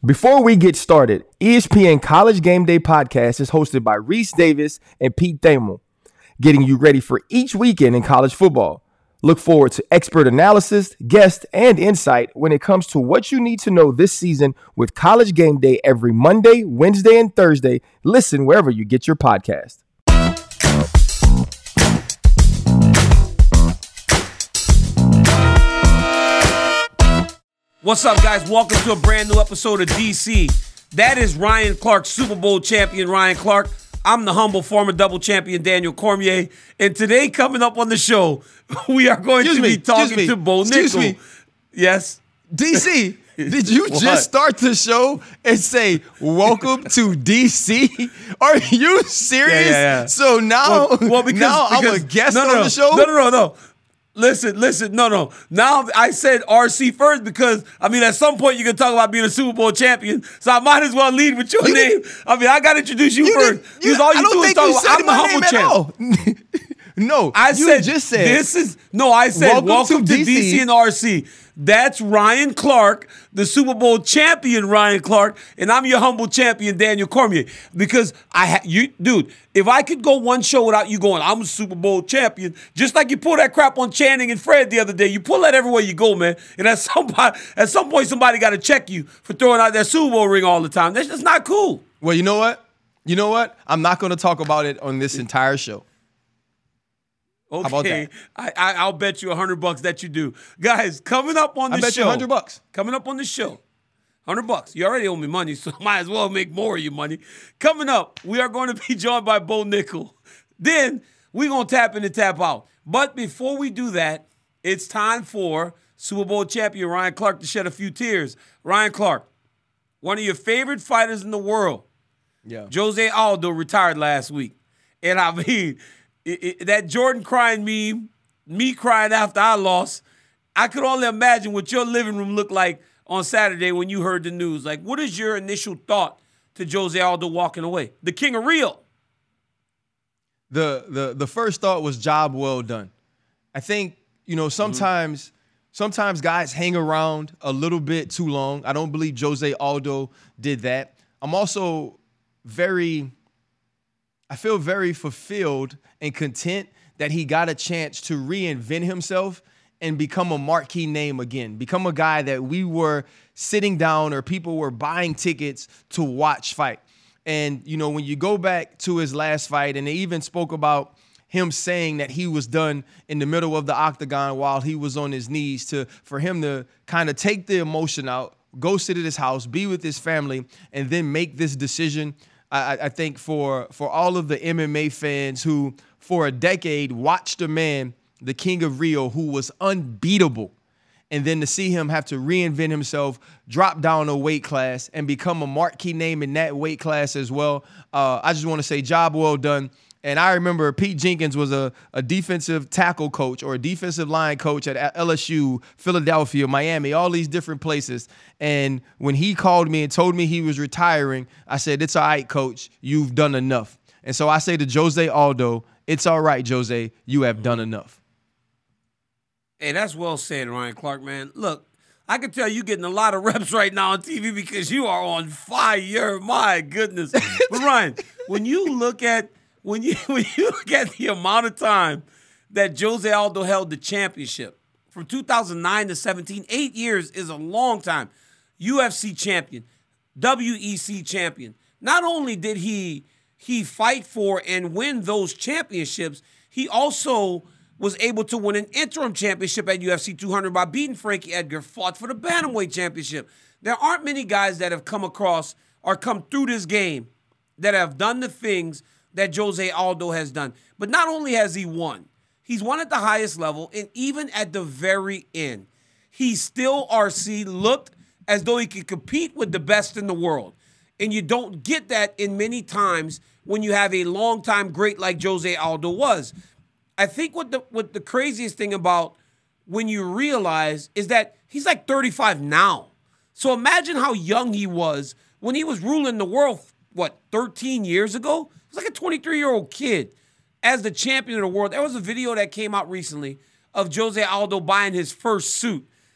Before we get started, ESPN College Game Day Podcast is hosted by Reese Davis and Pete Thamel, getting you ready for each weekend in college football. Look forward to expert analysis, guests, and insight when it comes to what you need to know this season with College Game Day every Monday, Wednesday, and Thursday. Listen wherever you get your podcast. What's up, guys? Welcome to a brand new episode of DC. That is Ryan Clark, Super Bowl champion Ryan Clark. I'm the humble former double champion Daniel Cormier. And today, coming up on the show, we are going to be talking to Bo Nickel. Yes? DC, did you just start the show and say, welcome to DC? Are you serious? Yeah. So now, because I'm a guest on the show? No. Listen, no. Now I said RC first because, at some point you can talk about being a Super Bowl champion, so I might as well lead with your name. I got to introduce you first. Because all you do is talk about, I'm the humble champ. No, I said welcome to DC and RC. That's Ryan Clark, the Super Bowl champion Ryan Clark, and I'm your humble champion Daniel Cormier. Because if I could go one show without you going, I'm a Super Bowl champion, just like you pull that crap on Channing and Fred the other day. You pull that everywhere you go, man. And at some point, somebody got to check you for throwing out that Super Bowl ring all the time. That's just not cool. Well, you know what? I'm not going to talk about it on this entire show. Okay, how about that? I'll bet you $100 that you do. Guys, coming up on the show. I bet you $100. Coming up on the show. $100. You already owe me money, so might as well make more of your money. Coming up, we are going to be joined by Bo Nickel. Then we're going to tap in and tap out. But before we do that, it's time for Super Bowl champion Ryan Clark to shed a few tears. Ryan Clark, one of your favorite fighters in the world. Yeah. Jose Aldo retired last week. And that Jordan crying meme, me crying after I lost, I could only imagine what your living room looked like on Saturday when you heard the news. Like, what is your initial thought to Jose Aldo walking away? The king of Rio. The first thought was job well done. I think, sometimes guys hang around a little bit too long. I don't believe Jose Aldo did that. I'm also I feel very fulfilled and content that he got a chance to reinvent himself and become a marquee name again, become a guy that we were sitting down or people were buying tickets to watch fight. And, when you go back to his last fight, and they even spoke about him saying that he was done in the middle of the octagon while he was on his knees, for him to kind of take the emotion out, go sit at his house, be with his family, and then make this decision. I think for all of the MMA fans who for a decade watched a man, the King of Rio, who was unbeatable, and then to see him have to reinvent himself, drop down a weight class, and become a marquee name in that weight class as well, I just want to say job well done. And I remember Pete Jenkins was a defensive tackle coach or a defensive line coach at LSU, Philadelphia, Miami, all these different places. And when he called me and told me he was retiring, I said, it's all right, coach. You've done enough. And so I say to Jose Aldo, it's all right, Jose. You have done enough. Hey, that's well said, Ryan Clark, man. Look, I can tell you're getting a lot of reps right now on TV because you are on fire. My goodness. But, Ryan, when you look at the amount of time that Jose Aldo held the championship, from 2009 to 17, 8 years is a long time. UFC champion, WEC champion. Not only did he fight for and win those championships, he also was able to win an interim championship at UFC 200 by beating Frankie Edgar, fought for the Bantamweight championship. There aren't many guys that have come across or come through this game that have done the things that Jose Aldo has done. But not only has he won, he's won at the highest level, and even at the very end, he still, RC, looked as though he could compete with the best in the world. And you don't get that in many times when you have a longtime great like Jose Aldo was. I think what the craziest thing about when you realize is that he's like 35 now. So imagine how young he was when he was ruling the world, 13 years ago? He was like a 23-year-old kid as the champion of the world. There was a video that came out recently of Jose Aldo buying his first suit.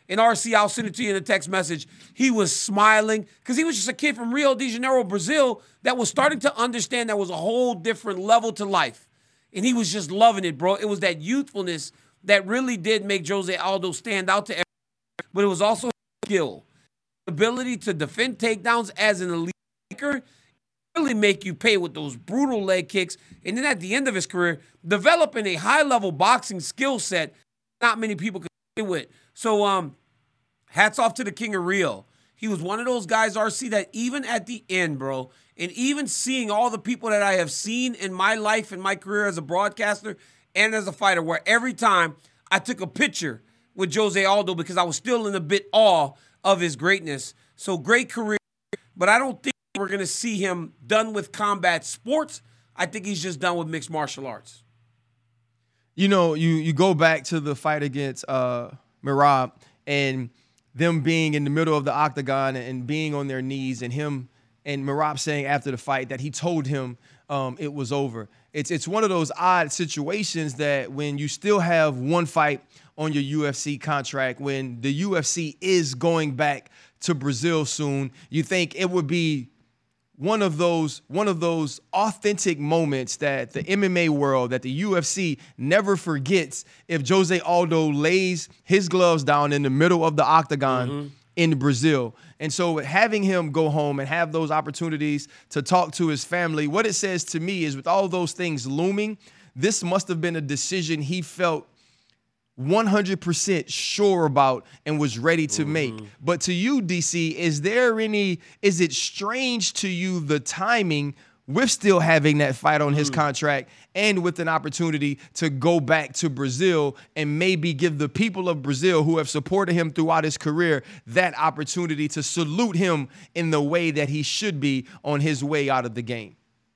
And RC, I'll send it to you in a text message. He was smiling because he was just a kid from Rio de Janeiro, Brazil, that was starting to understand there was a whole different level to life. And he was just loving it, bro. It was that youthfulness that really did make Jose Aldo stand out to everyone. But it was also skill. Ability to defend takedowns as an elite striker, really make you pay with those brutal leg kicks. And then at the end of his career, developing a high-level boxing skill set not many people could play with. So hats off to the King of Rio. He was one of those guys, RC, that even at the end, bro, and even seeing all the people that I have seen in my life and my career as a broadcaster and as a fighter, where every time I took a picture with Jose Aldo because I was still in a bit awe of his greatness. So great career, but I don't think we're going to see him done with combat sports. I think he's just done with mixed martial arts. You know, you go back to the fight against Merab and them being in the middle of the octagon and being on their knees, and him and Merab saying after the fight that he told him it was over. It's one of those odd situations that when you still have one fight on your UFC contract, when the UFC is going back to Brazil soon, you think it would be one of those authentic moments that the MMA world, that the UFC never forgets if Jose Aldo lays his gloves down in the middle of the octagon in Brazil. And so having him go home and have those opportunities to talk to his family, what it says to me is with all those things looming, this must have been a decision he felt 100% sure about and was ready to make. But to you, DC, is it strange to you the timing with still having that fight on his contract and with an opportunity to go back to Brazil and maybe give the people of Brazil who have supported him throughout his career that opportunity to salute him in the way that he should be on his way out of the game?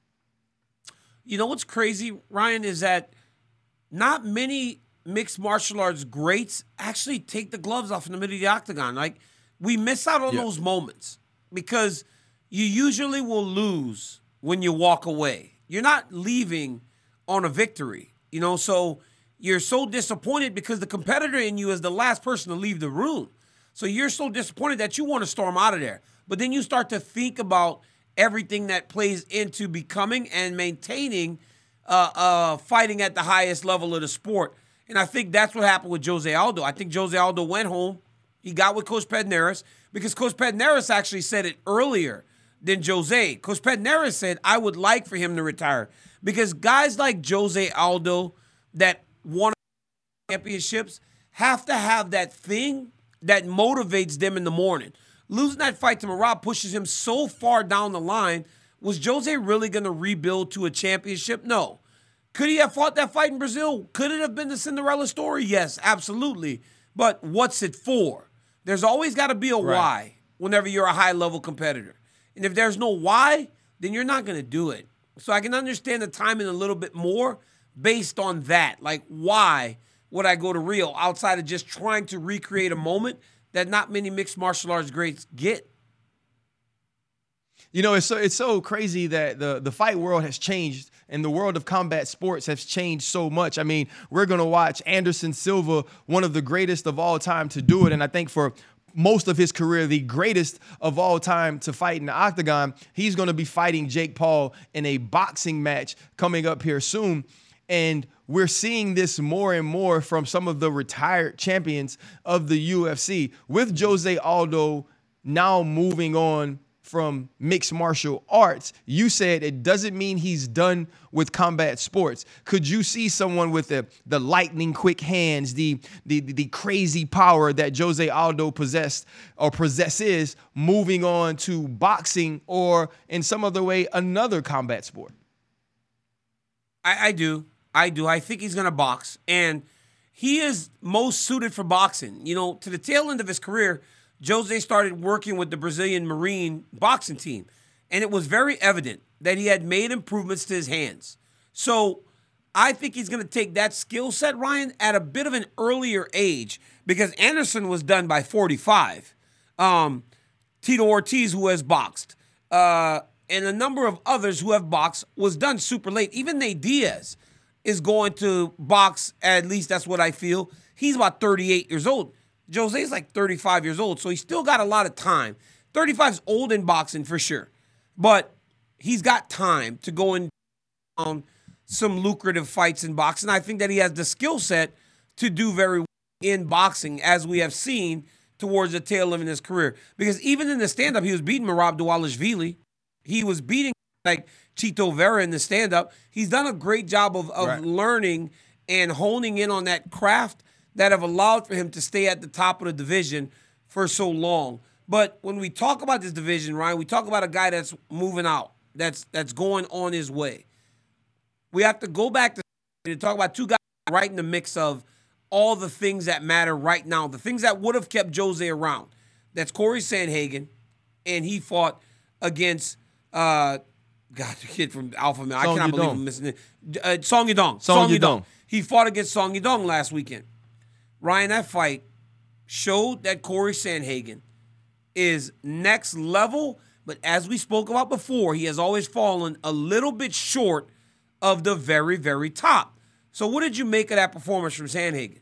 You know what's crazy, Ryan, is that not many mixed martial arts greats actually take the gloves off in the middle of the octagon. Like, we miss out on those moments because you usually will lose when you walk away. You're not leaving on a victory, you know, so you're so disappointed because the competitor in you is the last person to leave the room. So you're so disappointed that you want to storm out of there. But then you start to think about everything that plays into becoming and maintaining fighting at the highest level of the sport. And I think that's what happened with Jose Aldo. I think Jose Aldo went home. He got with Coach Pedneris because Coach Pedneris actually said it earlier than Jose. Coach Pedneris said, I would like for him to retire because guys like Jose Aldo that won championships have to have that thing that motivates them in the morning. Losing that fight to Merab pushes him so far down the line. Was Jose really going to rebuild to a championship? No. Could he have fought that fight in Brazil? Could it have been the Cinderella story? Yes, absolutely. But what's it for? There's always got to be a why whenever you're a high-level competitor. And if there's no why, then you're not going to do it. So I can understand the timing a little bit more based on that. Like, why would I go to Rio outside of just trying to recreate a moment that not many mixed martial arts greats get? You know, it's so crazy that the fight world has changed and the world of combat sports has changed so much. I mean, we're going to watch Anderson Silva, one of the greatest of all time to do it. And I think for most of his career, the greatest of all time to fight in the octagon, he's going to be fighting Jake Paul in a boxing match coming up here soon. And we're seeing this more and more from some of the retired champions of the UFC. With Jose Aldo now moving on from mixed martial arts, you said it doesn't mean he's done with combat sports. Could you see someone with the lightning quick hands, the crazy power that Jose Aldo possessed or possesses moving on to boxing or in some other way another combat sport? I do. I think he's going to box, and he is most suited for boxing. You know, to the tail end of his career, Jose started working with the Brazilian Marine boxing team, and it was very evident that he had made improvements to his hands. So I think he's going to take that skill set, Ryan, at a bit of an earlier age because Anderson was done by 45. Tito Ortiz, who has boxed, and a number of others who have boxed, was done super late. Even Nate Diaz is going to box, at least that's what I feel. He's about 38 years old. Jose's like 35 years old, so he's still got a lot of time. 35 is old in boxing for sure, but he's got time to go and on some lucrative fights in boxing. I think that he has the skill set to do very well in boxing, as we have seen towards the tail end of his career. Because even in the stand-up, he was beating Merab Dvalishvili. He was beating like Chito Vera in the stand-up. He's done a great job of learning and honing in on that craft that have allowed for him to stay at the top of the division for so long. But when we talk about this division, Ryan, we talk about a guy that's moving out, that's going on his way. We have to go back to talk about two guys right in the mix of all the things that matter right now, the things that would have kept Jose around. That's Corey Sandhagen, and he fought against the kid from Alpha Male. I cannot believe I'm missing it. Song Yadong. Song Yadong. He fought against Song Yadong last weekend. Ryan, that fight showed that Corey Sandhagen is next level, but as we spoke about before, he has always fallen a little bit short of the very, very top. So what did you make of that performance from Sandhagen?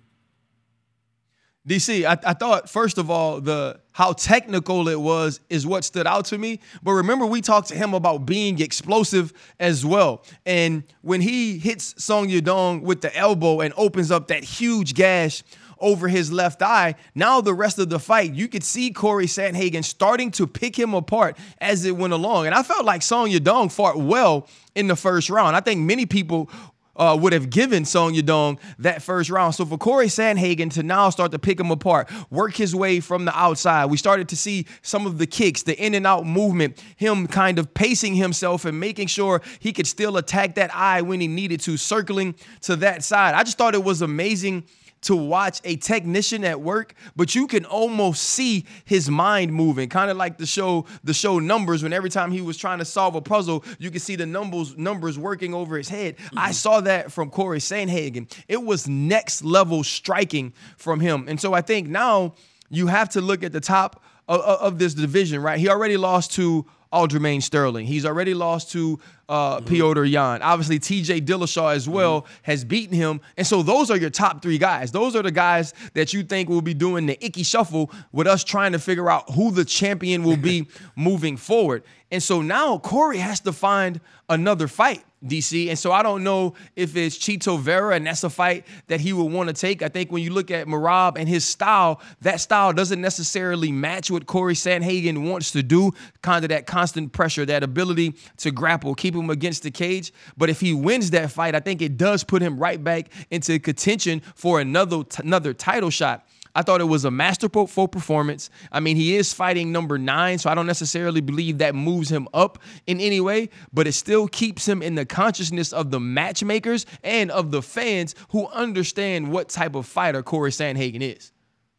DC, I thought, first of all, how technical it was is what stood out to me. But remember, we talked to him about being explosive as well. And when he hits Song Yadong with the elbow and opens up that huge gash over his left eye, now the rest of the fight, you could see Corey Sandhagen starting to pick him apart as it went along. And I felt like Song Yadong fought well in the first round. I think many people would have given Song Yadong that first round. So for Corey Sandhagen to now start to pick him apart, work his way from the outside, we started to see some of the kicks, the in and out movement, him kind of pacing himself and making sure he could still attack that eye when he needed to, circling to that side. I just thought it was amazing to watch a technician at work, but you can almost see his mind moving, kind of like the show Numbers, when every time he was trying to solve a puzzle, you could see the numbers working over his head. Mm-hmm. I saw that from Corey Sandhagen. It was next level striking from him. And so I think now you have to look at the top of this division, right? He already lost to Aljamain Sterling. He's already lost to Petr Yan. Obviously, TJ Dillashaw as well has beaten him. And so those are your top three guys. Those are the guys that you think will be doing the icky shuffle with us trying to figure out who the champion will be moving forward. And so now Corey has to find another fight, DC. And so I don't know if it's Chito Vera, and that's a fight that he would want to take. I think when you look at Merab and his style, that style doesn't necessarily match what Corey Sandhagen wants to do, kind of that constant pressure, that ability to grapple, keep him against the cage. But if he wins that fight, I think it does put him right back into contention for another title shot. I thought it was a masterful performance. I mean, he is fighting number 9, so I don't necessarily believe that moves him up in any way, but it still keeps him in the consciousness of the matchmakers and of the fans who understand what type of fighter Corey Sandhagen is.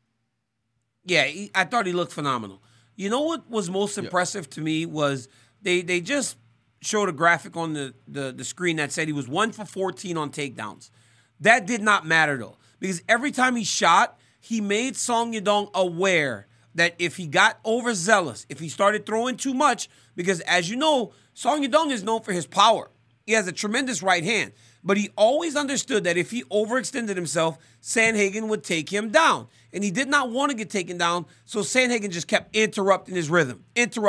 Yeah, I thought he looked phenomenal. You know what was most impressive to me was they just showed a graphic on the screen that said he was 1 for 14 on takedowns. That did not matter, though, because every time he shot, he made Song Yadong aware that if he got overzealous, if he started throwing too much, because as you know, Song Yadong is known for his power. He has a tremendous right hand, but he always understood that if he overextended himself, Sandhagen would take him down. And he did not want to get taken down, so Sandhagen just kept interrupting his rhythm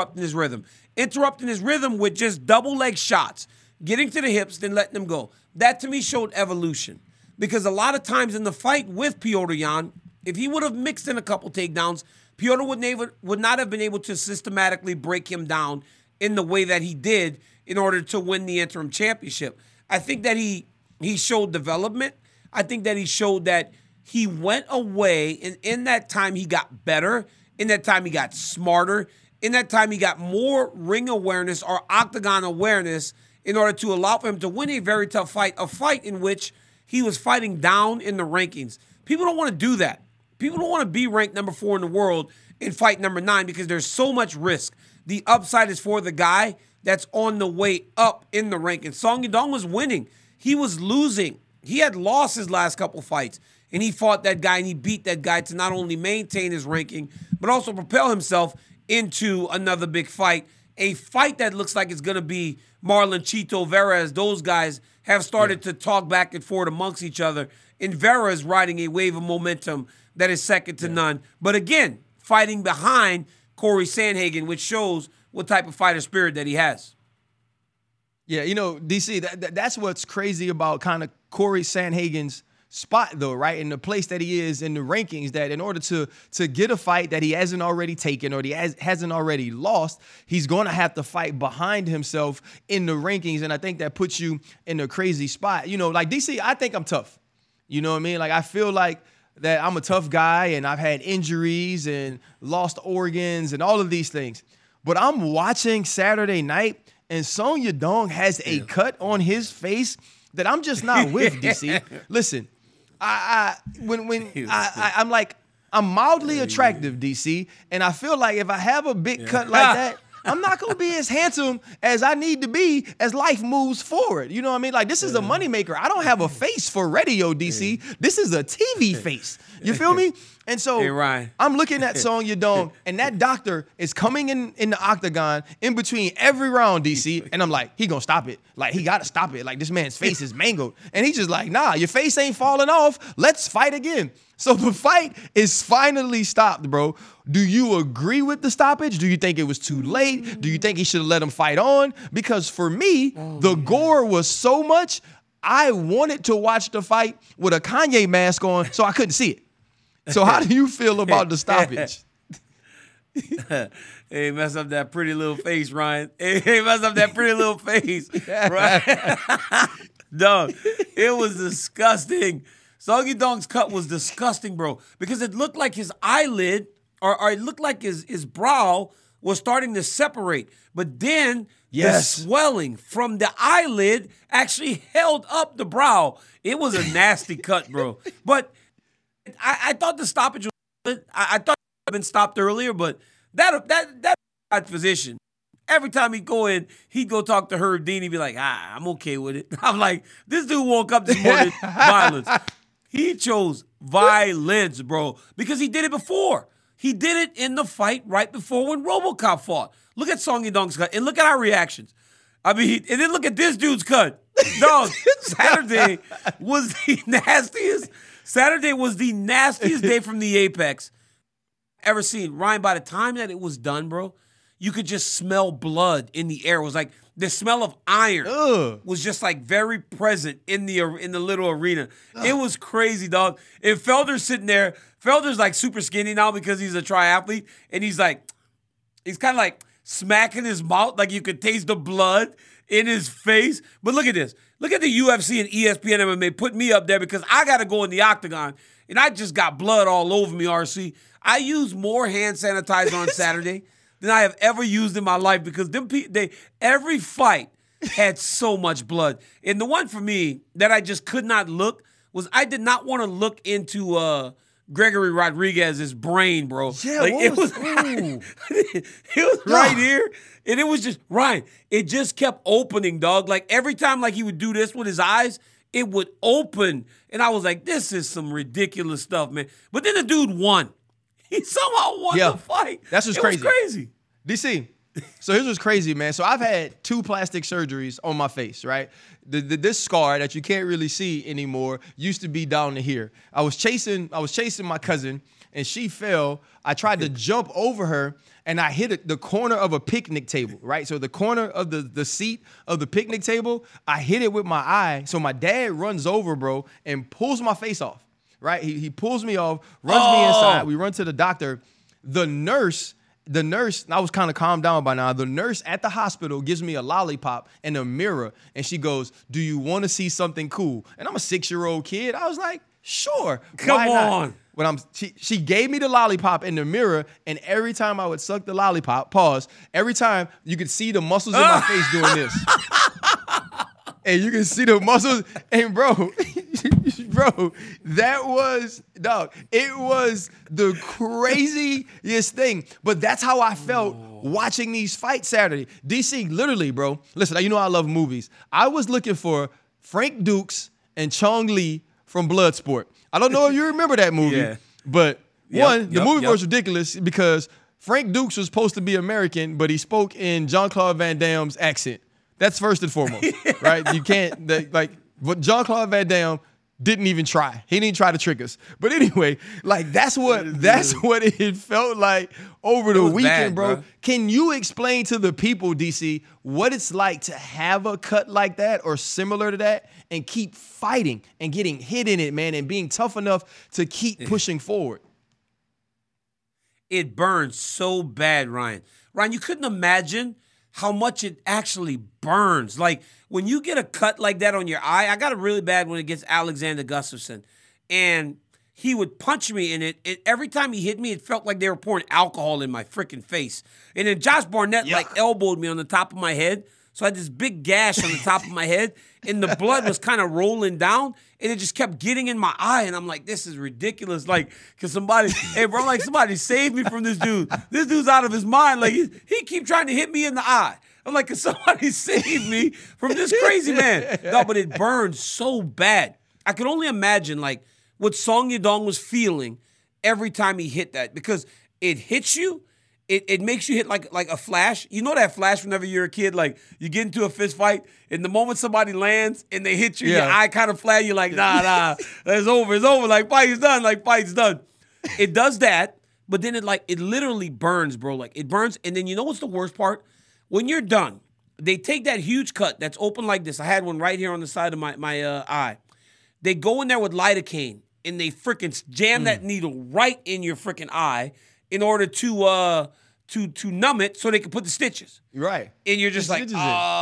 with just double leg shots, getting to the hips, then letting them go. That to me showed evolution, because a lot of times in the fight with Petr Yan, if he would have mixed in a couple takedowns, Petr would not have been able to systematically break him down in the way that he did in order to win the interim championship. I think that he showed development. I think that he showed that he went away, and in that time he got better. In that time he got smarter. In that time he got more ring awareness or octagon awareness in order to allow for him to win a very tough fight, a fight in which he was fighting down in the rankings. People don't want to do that. People don't want to be ranked number 4 in the world and fight number 9 because there's so much risk. The upside is for the guy that's on the way up in the rankings. Song Yadong was winning. He was losing. He had lost his last couple fights, and he fought that guy, and he beat that guy to not only maintain his ranking, but also propel himself into another big fight, a fight that looks like it's going to be Marlon Chito Vera, as those guys have started to talk back and forth amongst each other And Vera is riding a wave of momentum that is second to none. But again, fighting behind Corey Sandhagen, which shows what type of fighter spirit that he has. Yeah, DC, that's what's crazy about kind of Corey Sandhagen's spot, though, right? In the place that he is in the rankings, that in order to get a fight that he hasn't already taken or he hasn't already lost, he's going to have to fight behind himself in the rankings. And I think that puts you in a crazy spot. Like DC, I think I'm tough. You know what I mean? Like, I feel like that I'm a tough guy and I've had injuries and lost organs and all of these things. But I'm watching Saturday night and Song Yadong has a cut on his face that I'm just not with, DC. Listen, I'm like, I'm mildly attractive, DC, and I feel like if I have a big cut like that, I'm not going to be as handsome as I need to be as life moves forward. You know what I mean? Like, this is a moneymaker. I don't have a face for radio, DC. This is a TV face. You feel me? And so I'm looking at Song Yadong, and that doctor is coming in the octagon in between every round, DC, and I'm like, he going to stop it. Like, he got to stop it. Like, this man's face is mangled. And he's just like, nah, your face ain't falling off. Let's fight again. So the fight is finally stopped, bro. Do you agree with the stoppage? Do you think it was too late? Do you think he should have let him fight on? Because for me, the gore was so much, I wanted to watch the fight with a Kanye mask on so I couldn't see it. So how do you feel about the stoppage? Hey, mess up that pretty little face, Ryan. Hey, mess up that pretty little face, right? Dog, it was disgusting. Song Yadong's cut was disgusting, bro, because it looked like his eyelid or it looked like his brow was starting to separate. But then the swelling from the eyelid actually held up the brow. It was a nasty cut, bro. But I thought the stoppage was good. I thought it had been stopped earlier, but that position, every time he'd go in, he'd go talk to Herb Dean. He'd be like, I'm okay with it. I'm like, this dude woke up this morning violence. He chose violence, bro, because he did it before. He did it in the fight right before when RoboCop fought. Look at Song Yadong's cut, and look at our reactions. I mean, and then look at this dude's cut. Dog, Saturday was the nastiest. Saturday was the nastiest day from the Apex ever seen. Ryan, by the time that it was done, bro, you could just smell blood in the air. It was like the smell of iron was just like very present in the little arena. It was crazy, dog. And Felder's sitting there. Felder's like super skinny now because he's a triathlete, and he's kind of like smacking his mouth like you could taste the blood in his face. But look at this. Look at the UFC and ESPN MMA put me up there because I got to go in the octagon, and I just got blood all over me, RC. I used more hand sanitizer on Saturday than I have ever used in my life because every fight had so much blood. And the one for me that I just could not look was I did not want to look into Gregory Rodriguez's brain, bro. Yeah, like it was right here. And it was just, Ryan, it just kept opening, dog. Like every time like he would do this with his eyes, it would open. And I was like, this is some ridiculous stuff, man. But then the dude won. He somehow won the fight. That's what's crazy. It was crazy. DC, so here's what's crazy, man. So I've had 2 plastic surgeries on my face, right? This scar that you can't really see anymore used to be down to here. I was chasing my cousin, and she fell. I tried to jump over her, and I hit the corner of a picnic table, right? So the corner of the seat of the picnic table, I hit it with my eye. So my dad runs over, bro, and pulls my face off, right? He pulls me off, runs me inside. We run to the doctor. The nurse, and I was kind of calmed down by now. The nurse at the hospital gives me a lollipop and a mirror, and she goes, "Do you want to see something cool?" And I'm a 6-year-old kid. I was like, "Sure, come on." When she gave me the lollipop in the mirror, and every time I would suck the lollipop, every time you could see the muscles in my face doing this. And you can see the muscles. And bro, that was, dog, it was the craziest thing. But that's how I felt watching these fights Saturday. DC, literally, bro. Listen, you know I love movies. I was looking for Frank Dukes and Chong Li from Bloodsport. I don't know if you remember that movie, but the movie was ridiculous because Frank Dukes was supposed to be American, but he spoke in Jean-Claude Van Damme's accent. That's first and foremost, right? You can't, but Jean-Claude Van Damme Didn't even try. He didn't try to trick us. But anyway, like that's what it felt like over the weekend, bad, bro. Can you explain to the people, DC, what it's like to have a cut like that or similar to that and keep fighting and getting hit in it, man, and being tough enough to keep pushing forward? It burns so bad, Ryan. Ryan, you couldn't imagine how much it actually burns. Like, when you get a cut like that on your eye, I got it really bad when it gets Alexander Gustafsson. And he would punch me in it. Every time he hit me, it felt like they were pouring alcohol in my freaking face. And then Josh Barnett, elbowed me on the top of my head. So I had this big gash on the top of my head, and the blood was kind of rolling down, and it just kept getting in my eye. And I'm like, this is ridiculous. Like, because somebody save me from this dude. This dude's out of his mind. Like, he keep trying to hit me in the eye. I'm like, can somebody save me from this crazy man? No, but it burned so bad. I could only imagine, like, what Song Yadong was feeling every time he hit that, because it hits you. It makes you hit like a flash. You know that flash whenever you're a kid, like you get into a fist fight, and the moment somebody lands and they hit you, your eye kind of flag, you're like, nah, it's over. Like, fight's done. It does that, but then it literally burns, bro. Like, it burns, and then you know what's the worst part? When you're done, they take that huge cut that's open like this. I had one right here on the side of my eye. They go in there with lidocaine, and they freaking jam that needle right in your freaking eye in order to numb it so they can put the stitches. Right. And you're just like, it's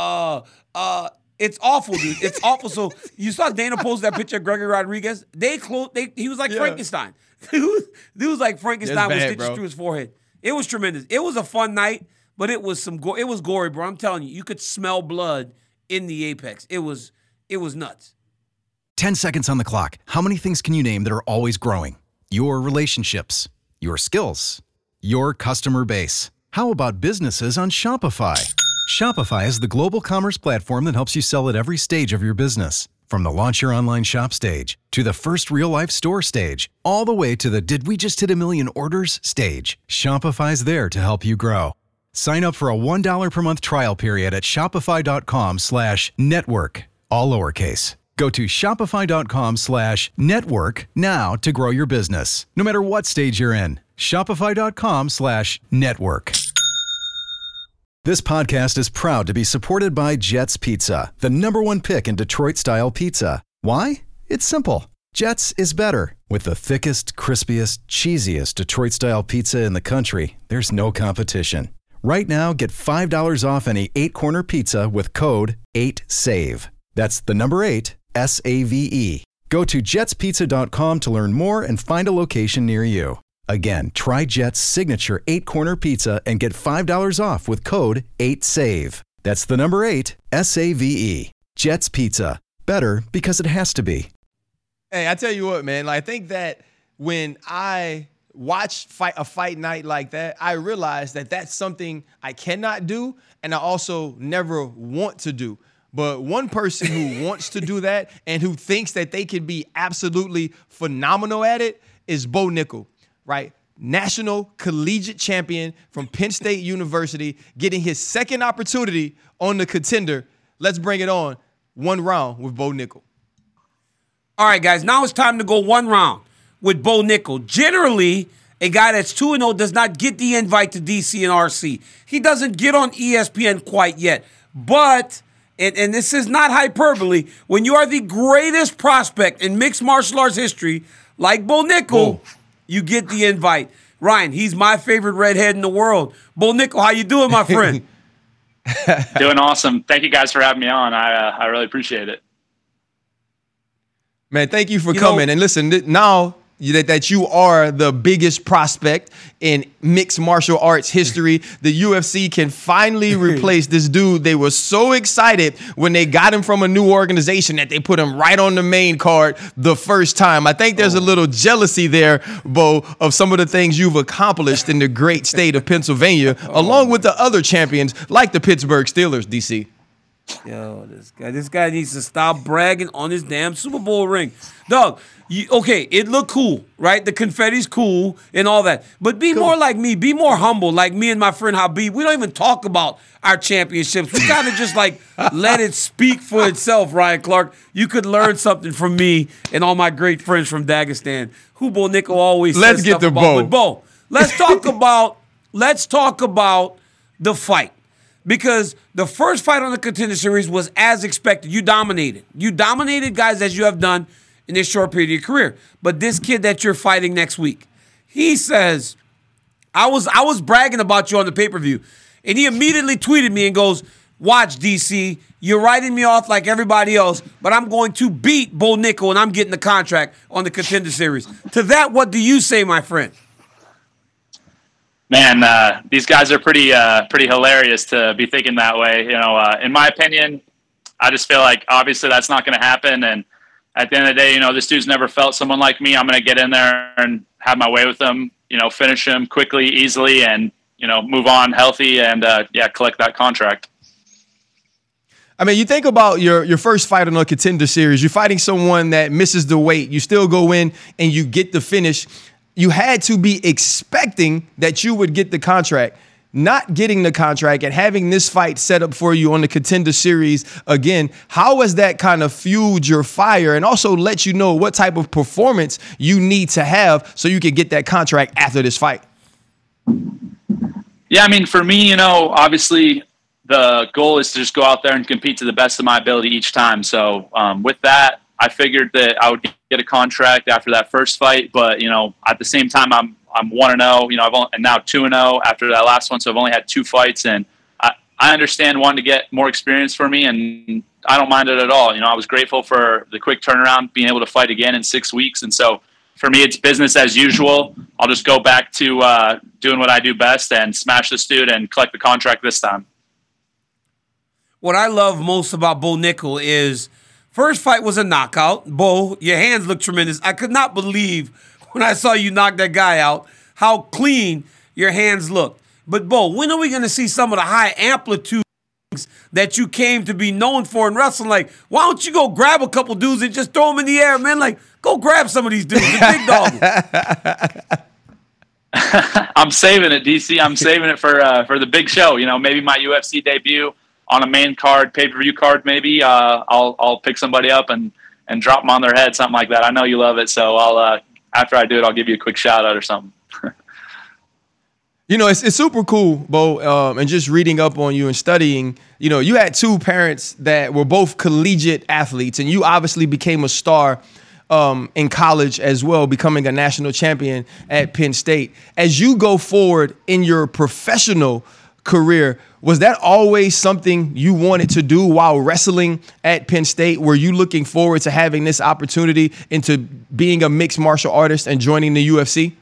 awful, dude. It's awful. So you saw Dana post that picture of Gregory Rodriguez. He was like Frankenstein. Dude was like Frankenstein with stitches through his forehead. It was tremendous. It was a fun night, but it was it was gory, bro. I'm telling you, you could smell blood in the apex. It was nuts. 10 seconds on the clock. How many things can you name that are always growing? Your relationships, your skills, your customer base. How about businesses on Shopify? Shopify is the global commerce platform that helps you sell at every stage of your business. From the launch your online shop stage, to the first real-life store stage, all the way to the did we just hit a million orders stage. Shopify's there to help you grow. Sign up for a $1 per month trial period at shopify.com/network, all lowercase. Go to shopify.com/network now to grow your business, no matter what stage you're in. Shopify.com/network. This podcast is proud to be supported by Jets Pizza, the #1 pick in Detroit-style pizza. Why? It's simple. Jets is better. With the thickest, crispiest, cheesiest Detroit-style pizza in the country, there's no competition. Right now, get $5 off any 8-corner pizza with code 8SAVE. That's the number 8, SAVE. Go to jetspizza.com to learn more and find a location near you. Again, try Jet's signature 8-corner pizza and get $5 off with code 8SAVE. That's the number 8, SAVE. Jet's Pizza. Better because it has to be. Hey, I tell you what, man. I think that when I watch a fight night like that, I realize that that's something I cannot do, and I also never want to do. But one person who wants to do that and who thinks that they can be absolutely phenomenal at it is Bo Nickel, right? National collegiate champion from Penn State University, getting his second opportunity on the Contender. Let's bring it on. One round with Bo Nickel. All right, guys, now it's time to go one round with Bo Nickel. Generally, a guy that's 2-0 does not get the invite to DC and RC. He doesn't get on ESPN quite yet. But, and this is not hyperbole, when you are the greatest prospect in mixed martial arts history, like Bo Nickel, you get the invite. Ryan, he's my favorite redhead in the world. Bo Nickel, how you doing, my friend? Doing awesome. Thank you guys for having me on. I really appreciate it. Man, thank you for coming. And listen, now that you are the biggest prospect in mixed martial arts history, the UFC can finally replace this dude. They were so excited when they got him from a new organization that they put him right on the main card the first time. I think there's a little jealousy there, Bo, of some of the things you've accomplished in the great state of Pennsylvania, along with the other champions like the Pittsburgh Steelers, DC. Yo, this guy needs to stop bragging on his damn Super Bowl ring. Doug, okay, it looked cool, right? The confetti's cool and all that. But be more like me. Be more humble like me and my friend Habib. We don't even talk about our championships. We kind of just like let it speak for itself, Ryan Clark. You could learn something from me and all my great friends from Dagestan. Who Bo Nickal always Let's says get stuff to about. Bo. But Bo, let's talk about the fight. Because the first fight on the Contender Series was as expected. You dominated. You dominated guys as you have done in this short period of your career. But this kid that you're fighting next week, he says, I was bragging about you on the pay-per-view. And he immediately tweeted me and goes, watch, DC, you're writing me off like everybody else, but I'm going to beat Bo Nickal and I'm getting the contract on the Contender Series. To that, what do you say, my friend? Man, these guys are pretty hilarious to be thinking that way. You know, in my opinion, I just feel like obviously that's not going to happen. And at the end of the day, you know, this dude's never felt someone like me. I'm going to get in there and have my way with him, you know, finish him quickly, easily, and, you know, move on healthy and, collect that contract. I mean, you think about your first fight on a Contender Series. You're fighting someone that misses the weight. You still go in and you get the finish. You had to be expecting that you would get the contract. Not getting the contract and having this fight set up for you on the Contender Series again, how has that kind of fueled your fire and also let you know what type of performance you need to have so you can get that contract after this fight? Yeah, I mean, for me, you know, obviously the goal is to just go out there and compete to the best of my ability each time. So with that, I figured that I would get a contract after that first fight, but you know, at the same time, I'm 1-0. You know, and now 2-0 after that last one, so I've only had 2 fights, and I understand wanting to get more experience for me, and I don't mind it at all. You know, I was grateful for the quick turnaround, being able to fight again in 6 weeks, and so for me, it's business as usual. I'll just go back to doing what I do best and smash this dude and collect the contract this time. What I love most about Bo Nickal is first fight was a knockout. Bo, your hands look tremendous. I could not believe when I saw you knock that guy out how clean your hands look. But Bo, when are we going to see some of the high amplitude that you came to be known for in wrestling? Like, why don't you go grab a couple dudes and just throw them in the air, man? Like, go grab some of these dudes. The big dog. I'm saving it, DC. I'm saving it for the big show. You know, maybe my UFC debut on a main card, pay-per-view card, maybe. I'll pick somebody up and drop them on their head, something like that. I know you love it, so I'll after I do it, I'll give you a quick shout-out or something. You know, it's super cool, Bo, and just reading up on you and studying, you know, you had 2 parents that were both collegiate athletes, and you obviously became a star in college as well, becoming a national champion at Penn State. As you go forward in your professional career, was that always something you wanted to do while wrestling at Penn State? Were you looking forward to having this opportunity into being a mixed martial artist and joining the UFC?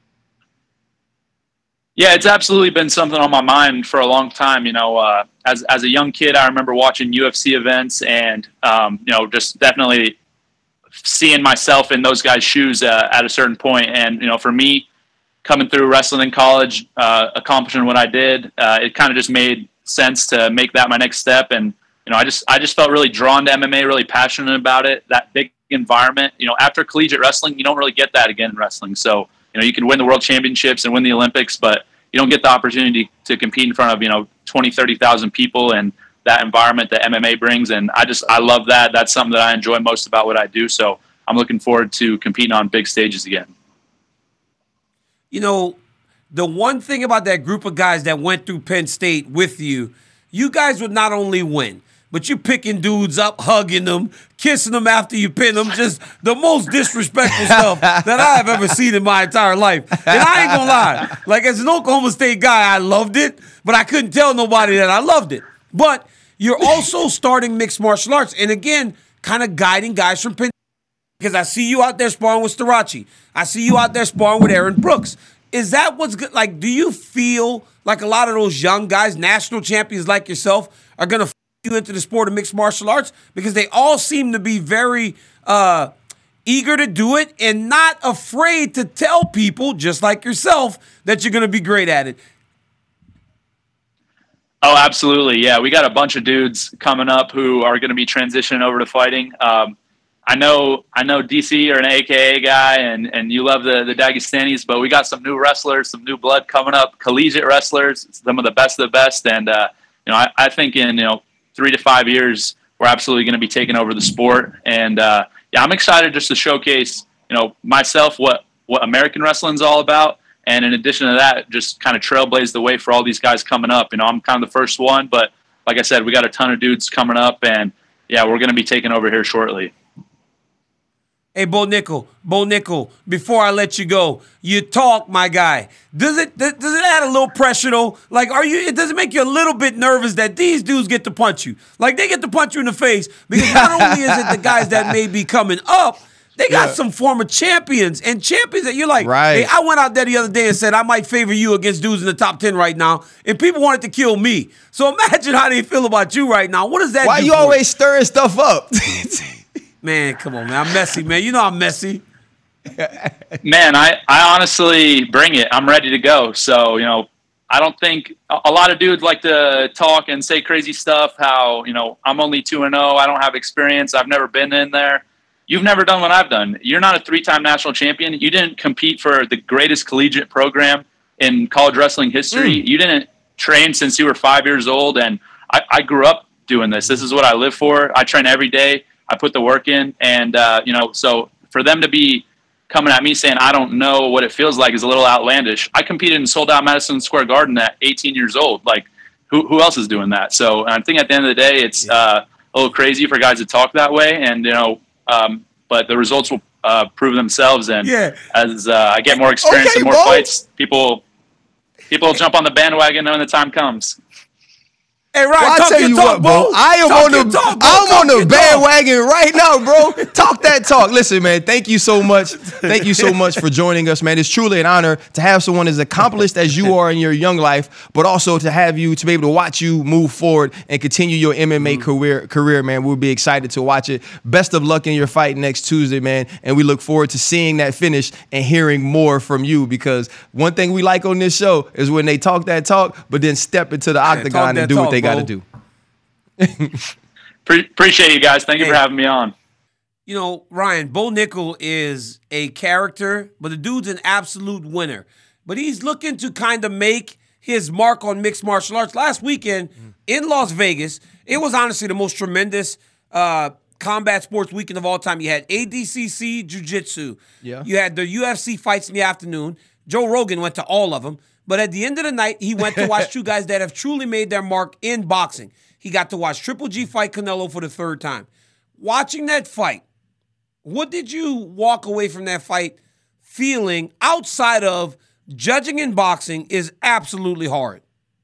Yeah, it's absolutely been something on my mind for a long time. You know, as a young kid, I remember watching UFC events and, you know, just definitely seeing myself in those guys' shoes at a certain point. And, you know, for me, coming through wrestling in college, accomplishing what I did, it kind of just made sense to make that my next step. And, you know, I just felt really drawn to MMA, really passionate about it, that big environment. You know, after collegiate wrestling, you don't really get that again in wrestling. So, you know, you can win the world championships and win the Olympics, but you don't get the opportunity to compete in front of, you know, 20, 30,000 people and that environment that MMA brings. And I love that. That's something that I enjoy most about what I do. So I'm looking forward to competing on big stages again. You know, the one thing about that group of guys that went through Penn State with you, you guys would not only win, but you picking dudes up, hugging them, kissing them after you pin them, just the most disrespectful stuff that I have ever seen in my entire life. And I ain't gonna lie, like as an Oklahoma State guy, I loved it, but I couldn't tell nobody that I loved it. But you're also starting mixed martial arts, and again, kind of guiding guys from Penn State. Because I see you out there sparring with Starachi. I see you out there sparring with Aaron Brooks. Is that what's good? Like, do you feel like a lot of those young guys, national champions like yourself, are going to you into the sport of mixed martial arts? Because they all seem to be very eager to do it and not afraid to tell people, just like yourself, that you're going to be great at it. Oh, absolutely. Yeah, we got a bunch of dudes coming up who are going to be transitioning over to fighting. I know DC, you're an AKA guy, and you love the Dagestanis, but we got some new wrestlers, some new blood coming up, collegiate wrestlers, some of the best. And, I think in, 3 to 5 years, we're absolutely going to be taking over the sport. And, I'm excited just to showcase, myself, what American wrestling is all about. And in addition to that, just kind of trailblaze the way for all these guys coming up. I'm kind of the first one, but like I said, we got a ton of dudes coming up, and yeah, we're going to be taking over here shortly. Hey, Bo Nickel, before I let you go, you talk, my guy. Does it add a little pressure though? Like, does it make you a little bit nervous that these dudes get to punch you? Like, they get to punch you in the face because not only is it the guys that may be coming up, they got some former champions and champions that you're like, right. Hey, I went out there the other day and said I might favor you against dudes in the top 10 right now, and people wanted to kill me. So imagine how they feel about you right now. What does that Why do you for always stirring stuff up? Man, come on, man. I'm messy, man. You know I'm messy. Man, I honestly bring it. I'm ready to go. So, I don't think a lot of dudes like to talk and say crazy stuff, how, I'm only 2-0. I don't have experience. I've never been in there. You've never done what I've done. You're not a 3-time national champion. You didn't compete for the greatest collegiate program in college wrestling history. You didn't train since you were 5 years old. And I grew up doing this. This is what I live for. I train every day. I put the work in. And, so for them to be coming at me saying, I don't know what it feels like is a little outlandish. I competed in sold out Madison Square Garden at 18 years old. Like, who else is doing that? So I think at the end of the day, it's a little crazy for guys to talk that way. And, but the results will prove themselves. And as I get more experience and more fights, people will jump on the bandwagon when the time comes. Hey, Ryan, well, I'll tell you what, bro. I'm on the bandwagon right now, bro. Talk that talk. Listen, man, thank you so much. Thank you so much for joining us, man. It's truly an honor to have someone as accomplished as you are in your young life, but also to be able to watch you move forward and continue your MMA career, man. We'll be excited to watch it. Best of luck in your fight next Tuesday, man. And we look forward to seeing that finish and hearing more from you, because one thing we like on this show is when they talk that talk, but then step into the octagon and do what they got to do. Appreciate you guys. Thank you for having me on. Ryan, Bo Nickel is a character, but the dude's an absolute winner. But he's looking to kind of make his mark on mixed martial arts. Last weekend in Las Vegas, it was honestly the most tremendous combat sports weekend of all time. You had ADCC Jiu-Jitsu. Yeah. You had the UFC fights in the afternoon. Joe Rogan went to all of them. But at the end of the night, he went to watch two guys that have truly made their mark in boxing. He got to watch Triple G fight Canelo for the third time. Watching that fight, what did you walk away from that fight feeling outside of judging in boxing is absolutely hard?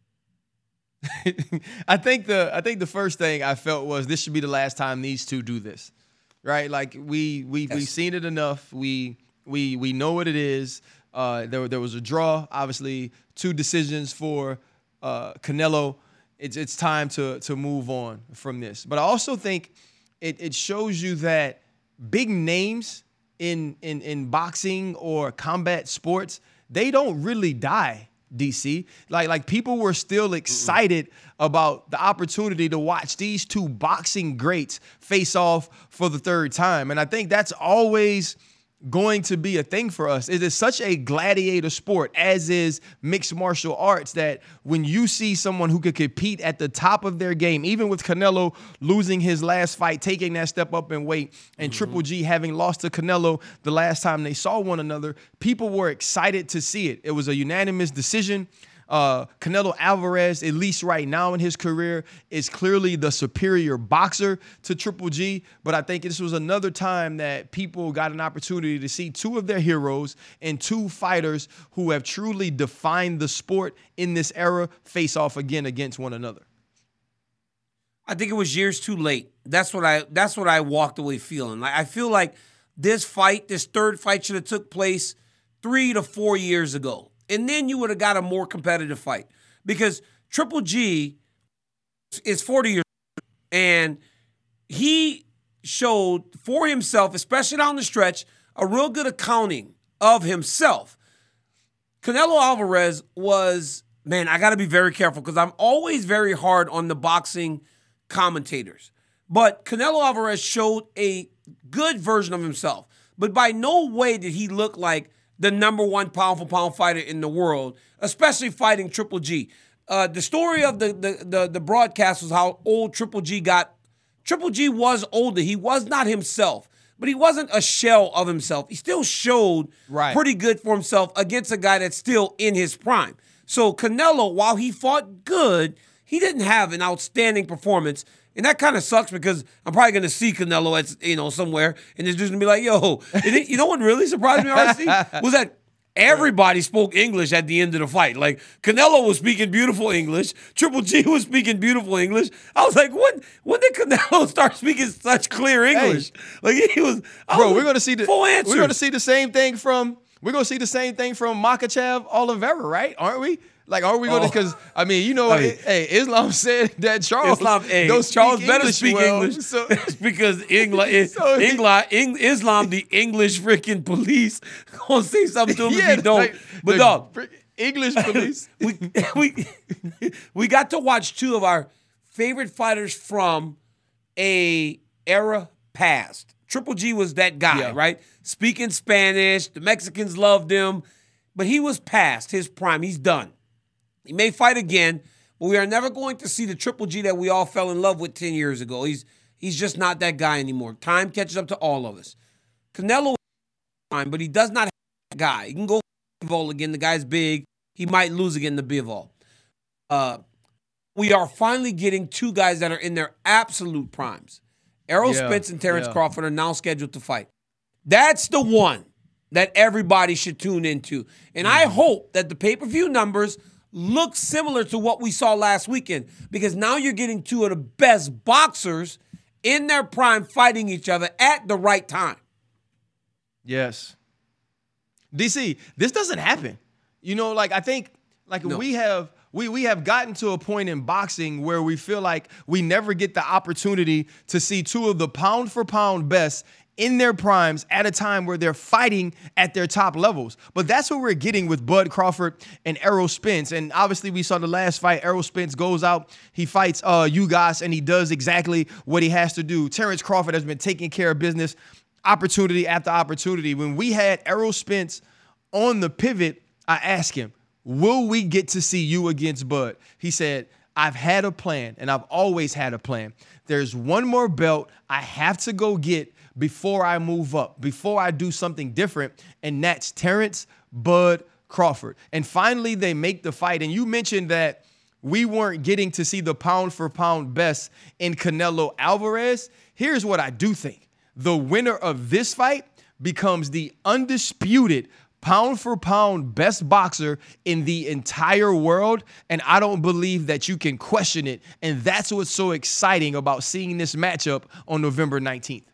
I think the first thing I felt was this should be the last time these two do this, right? Like we've seen it enough. We know what it is. There was a draw, obviously 2 decisions for Canelo. It's time to move on from this. But I also think it shows you that big names in boxing or combat sports, they don't really die, DC. Like people were still excited about the opportunity to watch these two boxing greats face off for the third time. And I think that's always going to be a thing for us. It is such a gladiator sport, as is mixed martial arts, that when you see someone who could compete at the top of their game, even with Canelo losing his last fight, taking that step up in weight, and Triple G having lost to Canelo the last time they saw one another, people were excited to see it. It was a unanimous decision. Canelo Alvarez, at least right now in his career, is clearly the superior boxer to Triple G. But I think this was another time that people got an opportunity to see two of their heroes and two fighters who have truly defined the sport in this era face off again against one another. I think it was years too late. That's what I walked away feeling. Like, I feel like this third fight should have took place 3 to 4 years ago. And then you would have got a more competitive fight, because Triple G is 40 years old, and he showed for himself, especially down the stretch, a real good accounting of himself. Canelo Alvarez was man, I got to be very careful because I'm always very hard on the boxing commentators. But Canelo Alvarez showed a good version of himself. But by no way did he look like the number one pound-for-pound fighter in the world, especially fighting Triple G. The story of the broadcast was how old Triple G got. Triple G was older. He was not himself, but he wasn't a shell of himself. He still showed pretty good for himself against a guy that's still in his prime. So Canelo, while he fought good, he didn't have an outstanding performance. And that kind of sucks because I'm probably going to see Canelo at, somewhere, and this dude's going to be like, yo, you know what really surprised me, RC? Was that everybody spoke English at the end of the fight. Like, Canelo was speaking beautiful English. Triple G was speaking beautiful English. I was like, when did Canelo start speaking such clear English? Hey. Like, he was, bro, we're going to see the full answers. We're going to see the same thing from Makhachev Oliveira, right? Aren't we? Like, are we going to? Because Islam said that Charles better speak English so, because Islam, the English freaking police, gonna say something to him if he don't. But dog, English police. we got to watch two of our favorite fighters from a era past. Triple G was that guy, right? Speaking Spanish, the Mexicans loved him, but he was past his prime. He's done. He may fight again, but we are never going to see the Triple G that we all fell in love with 10 years ago. He's just not that guy anymore. Time catches up to all of us. Canelo is fine, but he does not have that guy. He can go Bivol again. The guy's big. He might lose again to Bivol. We are finally getting two guys that are in their absolute primes. Errol Spence and Terrence Crawford are now scheduled to fight. That's the one that everybody should tune into. And I hope that the pay-per-view numbers look similar to what we saw last weekend, because now you're getting two of the best boxers in their prime fighting each other at the right time. Yes. DC, this doesn't happen. I think no. we have gotten to a point in boxing where we feel like we never get the opportunity to see two of the pound for pound best in their primes at a time where they're fighting at their top levels. But that's what we're getting with Bud Crawford and Errol Spence. And obviously we saw the last fight. Errol Spence goes out, he fights Ugas, and he does exactly what he has to do. Terrence Crawford has been taking care of business opportunity after opportunity. When we had Errol Spence on the pivot, I asked him, will we get to see you against Bud? He said, I've had a plan, and I've always had a plan. There's one more belt I have to go get before I move up, before I do something different, and that's Terrence Bud Crawford. And finally, they make the fight. And you mentioned that we weren't getting to see the pound-for-pound best in Canelo Alvarez. Here's what I do think. The winner of this fight becomes the undisputed pound-for-pound best boxer in the entire world, and I don't believe that you can question it. And that's what's so exciting about seeing this matchup on November 19th.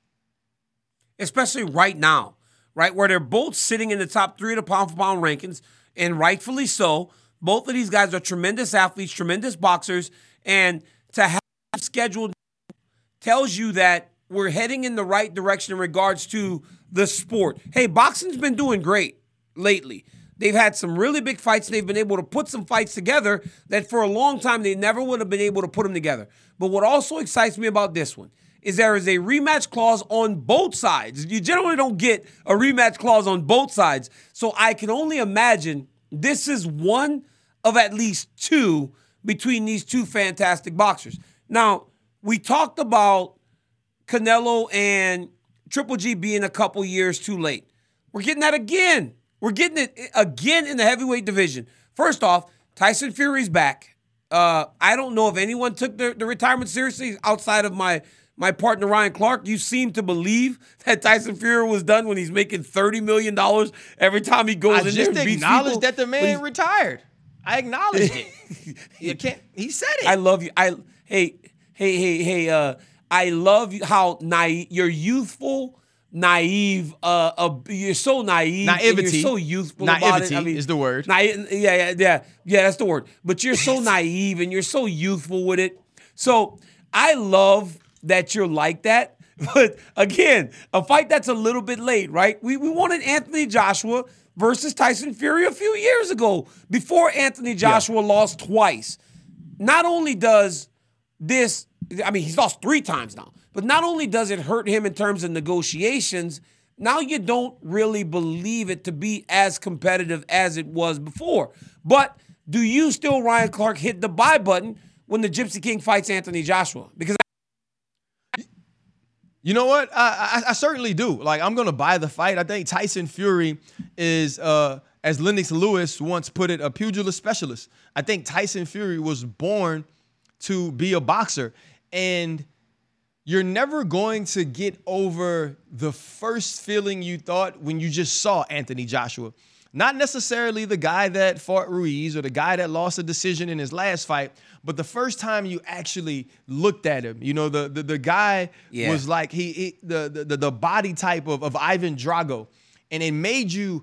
Especially right now, right, where they're both sitting in the top 3 of the pound-for-pound rankings, and rightfully so. Both of these guys are tremendous athletes, tremendous boxers, and to have them scheduled tells you that we're heading in the right direction in regards to the sport. Hey, boxing's been doing great lately. They've had some really big fights. They've been able to put some fights together that for a long time they never would have been able to put them together. But what also excites me about this one is there is a rematch clause on both sides. You generally don't get a rematch clause on both sides. So I can only imagine this is one of at least two between these two fantastic boxers. Now, we talked about Canelo and Triple G being a couple years too late. We're getting that again. We're getting it again in the heavyweight division. First off, Tyson Fury's back. I don't know if anyone took the retirement seriously outside of my partner, Ryan Clark. You seem to believe that Tyson Fury was done when he's making $30 million every time he goes in there and beats people. I just acknowledged that the man retired. I acknowledged it. You can't. He said it. I love you. I love how naive, you're youthful, naive, you're so naive. Naivety. You're so youthful Naivety about it. is the word. Yeah, that's the word. But you're so naive and you're so youthful with it. So I love that you're like that. But again, a fight that's a little bit late, right? We wanted Anthony Joshua. versus Tyson Fury a few years ago before Anthony Joshua lost twice. Not only does this, I mean, he's lost 3 times now, but not only does it hurt him in terms of negotiations, now you don't really believe it to be as competitive as it was before. But do you still, Ryan Clark, hit the buy button when the Gypsy King fights Anthony Joshua? Because you know what? I certainly do. Like, I'm going to buy the fight. I think Tyson Fury is, as Lennox Lewis once put it, a pugilist specialist. I think Tyson Fury was born to be a boxer. And you're never going to get over the first feeling you thought when you just saw Anthony Joshua. Not necessarily the guy that fought Ruiz or the guy that lost a decision in his last fight, but the first time you actually looked at him. You know, the guy was like the body type of Ivan Drago, and it made you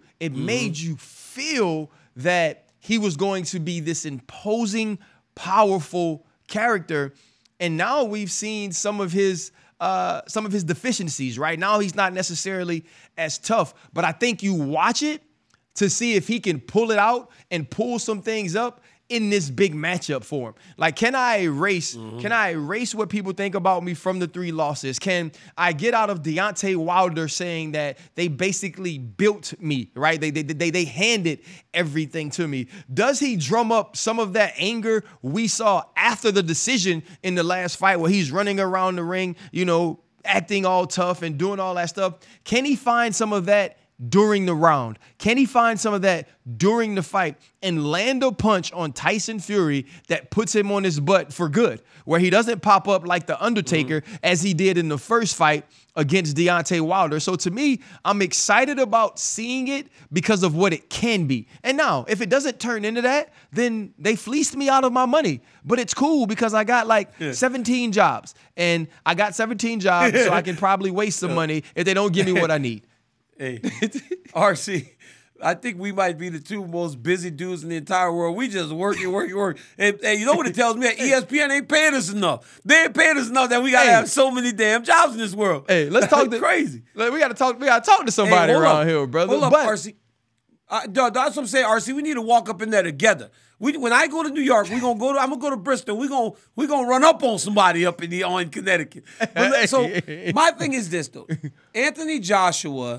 feel that he was going to be this imposing, powerful character. And now we've seen some of his deficiencies. Right now, he's not necessarily as tough, but I think you watch it to see if he can pull it out and pull some things up in this big matchup for him. Like, can I erase what people think about me from the 3 losses? Can I get out of Deontay Wilder saying that they basically built me, right? They handed everything to me. Does he drum up some of that anger we saw after the decision in the last fight where he's running around the ring, you know, acting all tough and doing all that stuff? Can he find some of that during the round? Can he find some of that during the fight and land a punch on Tyson Fury that puts him on his butt for good, where he doesn't pop up like The Undertaker as he did in the first fight against Deontay Wilder? So to me, I'm excited about seeing it because of what it can be. And now, if it doesn't turn into that, then they fleeced me out of my money. But it's cool because I got 17 jobs, and I got 17 jobs, so I can probably waste some money if they don't give me what I need. Hey, RC, I think we might be the 2 most busy dudes in the entire world. We just working. And you know what it tells me? ESPN ain't paying us enough. They ain't paying us enough that we got to have so many damn jobs in this world. Hey, let's talk. Crazy. We got to talk to somebody around here, brother. Hold up, RC. That's what I'm saying, RC. We need to walk up in there together. When I go to New York, I'm gonna go to Bristol. We gonna run up on somebody up in Connecticut. So my thing is this though. Anthony Joshua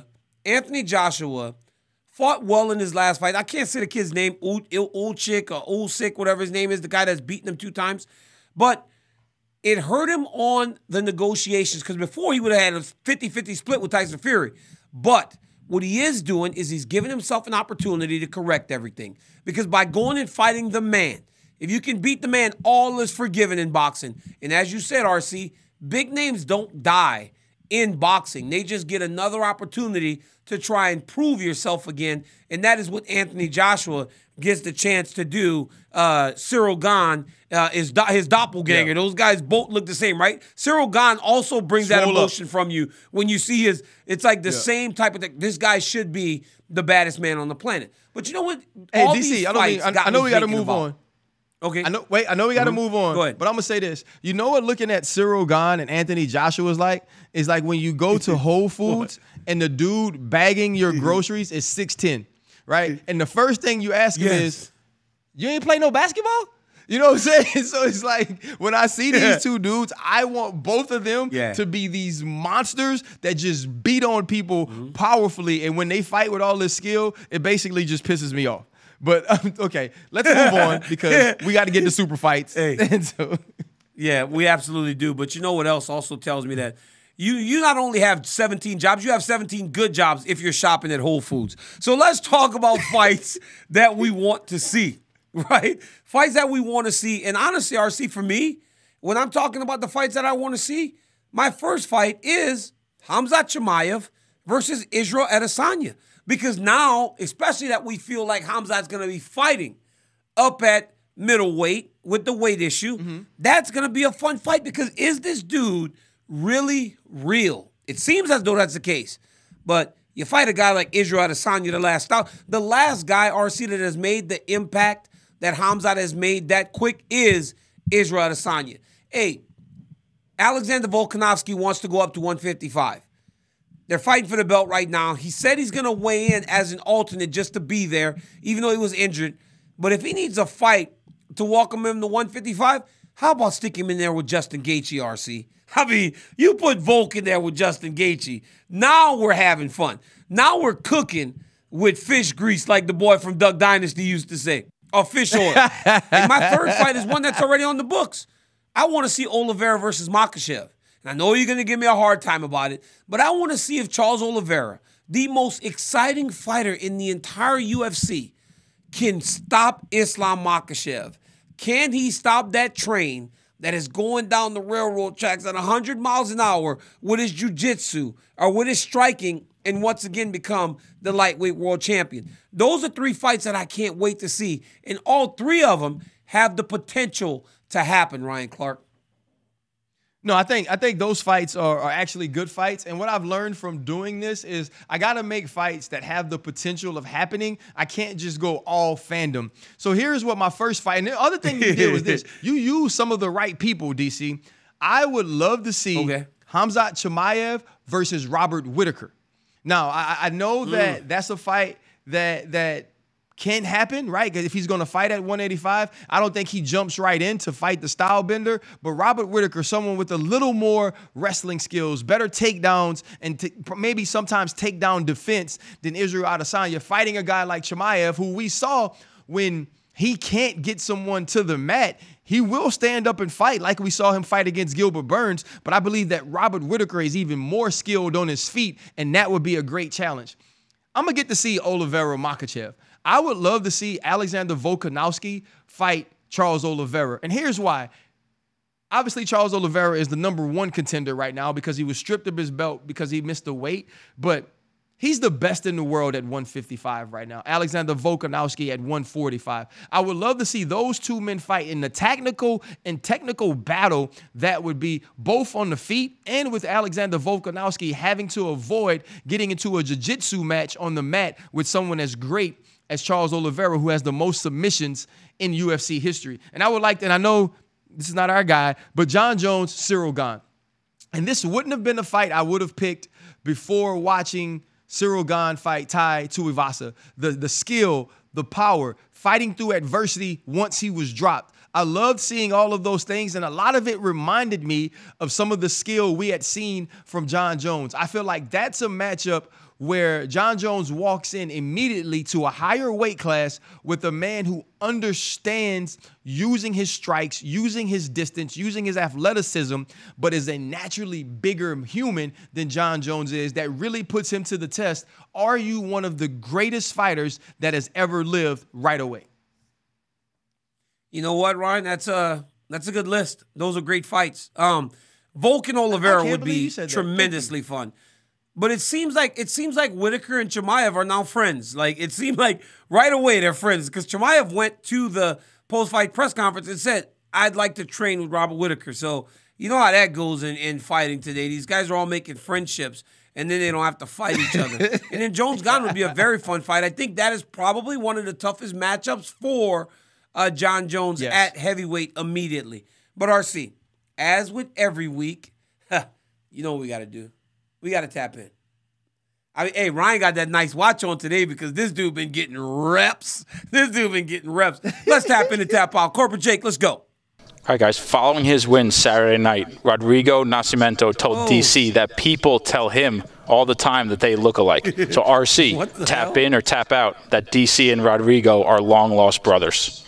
fought well in his last fight. I can't say the kid's name, Ulchik or Ulsik, whatever his name is, the guy that's beaten him 2 times. But it hurt him on the negotiations because before he would have had a 50-50 split with Tyson Fury. But what he is doing is he's giving himself an opportunity to correct everything. Because by going and fighting the man, if you can beat the man, all is forgiven in boxing. And as you said, RC, big names don't die in boxing. They just get another opportunity to try and prove yourself again. And that is what Anthony Joshua gets the chance to do. Cyril Gane is his doppelganger. Yeah. Those guys both look the same, right? Cyril Gane also brings that emotion from you when you see it's like the same type of thing. This guy should be the baddest man on the planet. But you know what? Hey, DC, I know we got to move on. Okay. I know we got to move on. Go ahead. But I'm going to say this. You know what looking at Cyril Gane and Anthony Joshua is like? It's like when you go to Whole Foods and the dude bagging your groceries is 6'10", right? And the first thing you ask him is, you ain't play no basketball? You know what I'm saying? So it's like when I see these 2 dudes, I want both of them to be these monsters that just beat on people powerfully. And when they fight with all this skill, it basically just pisses me off. But, okay, let's move on because we got to get to super fights. Hey. Yeah, we absolutely do. But you know what else also tells me that? You not only have 17 jobs, you have 17 good jobs if you're shopping at Whole Foods. So let's talk about fights that we want to see, right? Fights that we want to see. And honestly, RC, for me, when I'm talking about the fights that I want to see, my first fight is Khamzat Chimaev versus Israel Adesanya. Because now, especially that we feel like Khamzat's going to be fighting up at middleweight with the weight issue, that's going to be a fun fight because is this dude really real? It seems as though that's the case. But you fight a guy like Israel Adesanya, the last guy, RC, that has made the impact that Khamzat has made that quick is Israel Adesanya. Hey, Alexander Volkanovski wants to go up to 155. They're fighting for the belt right now. He said he's going to weigh in as an alternate just to be there, even though he was injured. But if he needs a fight to welcome him to 155, how about stick him in there with Justin Gaethje, RC? I mean, you put Volk in there with Justin Gaethje. Now we're having fun. Now we're cooking with fish grease, like the boy from Duck Dynasty used to say, or fish oil. And my third fight is one that's already on the books. I want to see Oliveira versus Makhachev. And I know you're going to give me a hard time about it, but I want to see if Charles Oliveira, the most exciting fighter in the entire UFC, can stop Islam Makhachev. Can he stop that train that is going down the railroad tracks at 100 miles an hour with his jiu-jitsu or with his striking and once again become the lightweight world champion? Those are three fights that I can't wait to see. And all three of them have the potential to happen, Ryan Clark. No, I think those fights are actually good fights. And what I've learned from doing this is I got to make fights that have the potential of happening. I can't just go all fandom. So here's what my first fight, and the other thing you did was this. You used some of the right people, DC. I would love to see Khamzat Chimaev versus Robert Whittaker. Now, I know that that's a fight that can happen, right? Because if he's going to fight at 185, I don't think he jumps right in to fight the style bender. But Robert Whittaker, someone with a little more wrestling skills, better takedowns, and maybe sometimes takedown defense than Israel Adesanya, fighting a guy like Chimaev, who we saw when he can't get someone to the mat, he will stand up and fight like we saw him fight against Gilbert Burns. But I believe that Robert Whittaker is even more skilled on his feet, and that would be a great challenge. I'm going to get to see Oliveira Makhachev. I would love to see Alexander Volkanovski fight Charles Oliveira. And here's why. Obviously, Charles Oliveira is the number one contender right now because he was stripped of his belt because he missed the weight. But he's the best in the world at 155 right now. Alexander Volkanovski at 145. I would love to see those two men fight in the technical battle that would be both on the feet, and with Alexander Volkanovski having to avoid getting into a jiu-jitsu match on the mat with someone as great as Charles Oliveira, who has the most submissions in UFC history. And I would like to, and I know this is not our guy, but Jon Jones, Ciryl Gane. And this wouldn't have been a fight I would have picked before watching Ciryl Gane fight Tai Tuivasa. The skill, the power, fighting through adversity once he was dropped. I loved seeing all of those things, and a lot of it reminded me of some of the skill we had seen from Jon Jones. I feel like that's a matchup where Jon Jones walks in immediately to a higher weight class with a man who understands using his strikes, using his distance, using his athleticism, but is a naturally bigger human than Jon Jones is. That really puts him to the test. Are you one of the greatest fighters that has ever lived right away? You know what, Ryan? That's a good list. Those are great fights. Volk and Oliveira would be tremendously fun. But it seems like Whittaker and Chimaev are now friends. Like, it seemed like right away they're friends, because Chimaev went to the post-fight press conference and said, I'd like to train with Robert Whittaker. So you know how that goes in fighting today. These guys are all making friendships, and then they don't have to fight each other. And then Jones-Gane would be a very fun fight. I think that is probably one of the toughest matchups for Jon Jones at heavyweight immediately. But RC, as with every week, you know what we got to do. We got to tap in. I mean, hey, Ryan got that nice watch on today because this dude been getting reps. Let's tap in and tap out. Corporate Jake, let's go. All right, guys. Following his win Saturday night, Rodrigo Nascimento told DC that people tell him all the time that they look alike. So, RC, tap in or tap out that DC and Rodrigo are long-lost brothers.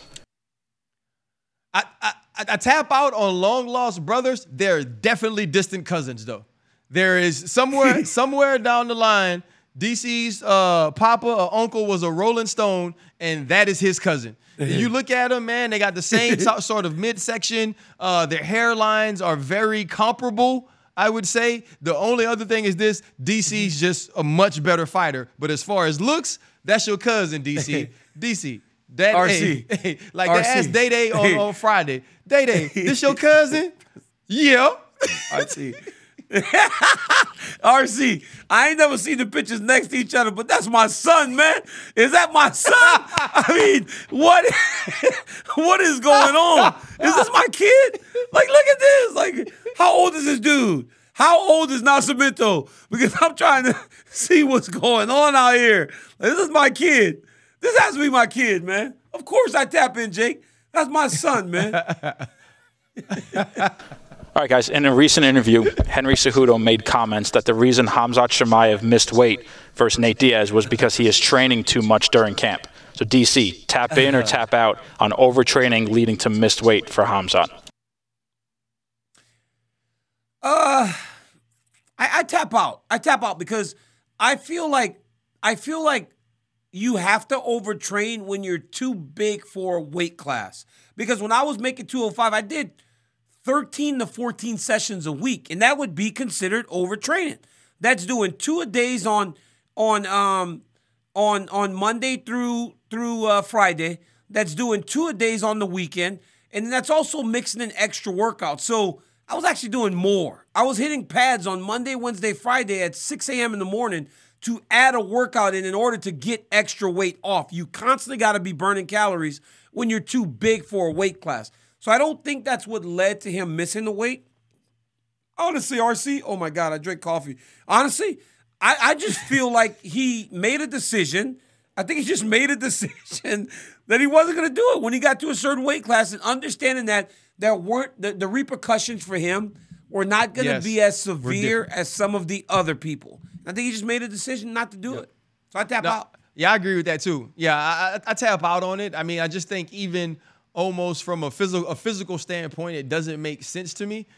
I tap out on long-lost brothers. They're definitely distant cousins, though. There is somewhere down the line, DC's papa or uncle was a Rolling Stone, and that is his cousin. You look at them, man, they got the same sort of midsection. Their hairlines are very comparable, I would say. The only other thing is this: DC's just a much better fighter. But as far as looks, that's your cousin, DC. DC. That RC. Hey, like they asked Day Day on Friday. Day Day, this your cousin? Yeah. RC. RC, I ain't never seen the pictures next to each other, but that's my son, man. Is that my son? I mean, what is going on? Is this my kid? Like, look at this. Like, how old is this dude? How old is Nascimento? Because I'm trying to see what's going on out here. This is my kid. This has to be my kid, man. Of course I tap in, Jake. That's my son, man. All right, guys, in a recent interview, Henry Cejudo made comments that the reason Khamzat Chimaev missed weight versus Nate Diaz was because he is training too much during camp. So, DC, tap in or tap out on overtraining leading to missed weight for Khamzat? I tap out. I tap out because I feel like you have to overtrain when you're too big for a weight class. Because when I was making 205, I did 13 to 14 sessions a week, and that would be considered overtraining. That's doing 2 a days on Monday through Friday. That's doing 2 a days on the weekend, and that's also mixing in extra workouts. So I was actually doing more. I was hitting pads on Monday, Wednesday, Friday at 6 a.m. in the morning to add a workout in order to get extra weight off. You constantly got to be burning calories when you're too big for a weight class. So I don't think that's what led to him missing the weight. Honestly, RC, oh my God, I drank coffee. Honestly, I just feel like he made a decision. I think he just made a decision that he wasn't going to do it when he got to a certain weight class, and understanding that there weren't the repercussions for him were not going to be as severe as some of the other people. I think he just made a decision not to do it. So I tap out. Yeah, I agree with that too. Yeah, I tap out on it. I mean, I just think even almost from a physical standpoint, it doesn't make sense to me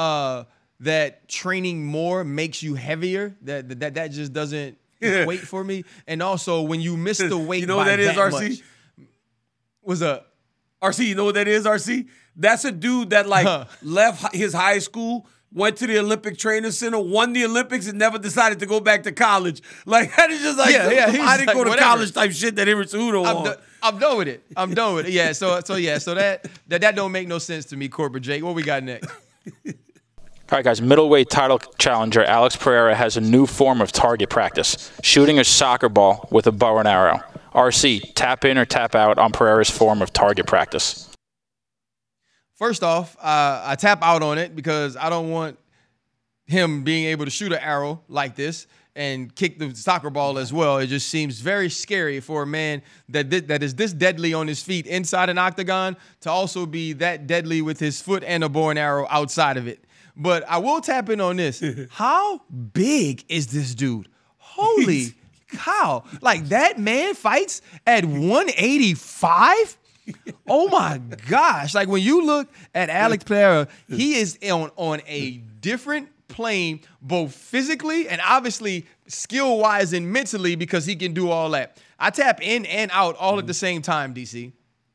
that training more makes you heavier. That just doesn't equate for me. And also, when you miss the weight, you know what that is, RC? Much, was a RC. You know what that is, RC? That's a dude that left his high school, went to the Olympic Training Center, won the Olympics, and never decided to go back to college. Like, that is just like, I didn't go to college type shit that Henry Cejudo won. I'm done with it. Yeah, so that don't make no sense to me, Corporate Jake. What we got next? All right, guys, middleweight title challenger Alex Pereira has a new form of target practice, shooting a soccer ball with a bow and arrow. RC, tap in or tap out on Pereira's form of target practice? First off, I tap out on it because I don't want him being able to shoot an arrow like this and kick the soccer ball as well. It just seems very scary for a man that is this deadly on his feet inside an octagon to also be that deadly with his foot and a bow and arrow outside of it. But I will tap in on this. How big is this dude? Holy cow. Like, that man fights at 185? Oh my gosh. Like, when you look at Alex Pereira, he is on a different plane, both physically and obviously skill-wise and mentally, because he can do all that. I tap in and out all at the same time, DC.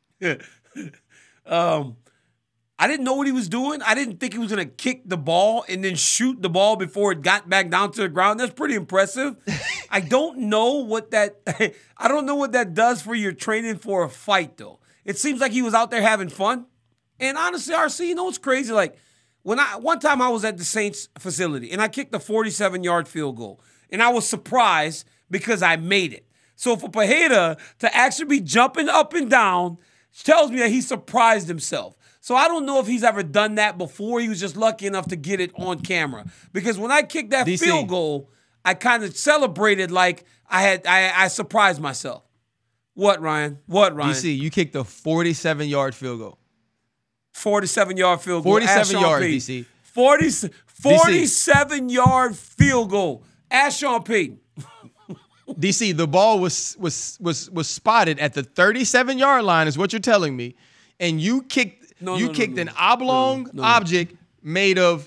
I didn't know what he was doing. I didn't think he was going to kick the ball and then shoot the ball before it got back down to the ground. That's pretty impressive. I don't know what that does for your training for a fight, though. It seems like he was out there having fun. And honestly, RC, you know what's crazy? Like, one time I was at the Saints facility and I kicked a 47-yard field goal. And I was surprised because I made it. So for Pereira to actually be jumping up and down tells me that he surprised himself. So I don't know if he's ever done that before. He was just lucky enough to get it on camera. Because when I kicked that field goal, I kind of celebrated like I surprised myself. What, Ryan? DC, you kicked a 47-yard field goal. 47-yard field goal. 47 yards, DC. 47-yard field goal. Ask Sean Payton. DC, the ball was spotted at the 37-yard line, is what you're telling me, and you kicked an oblong object made of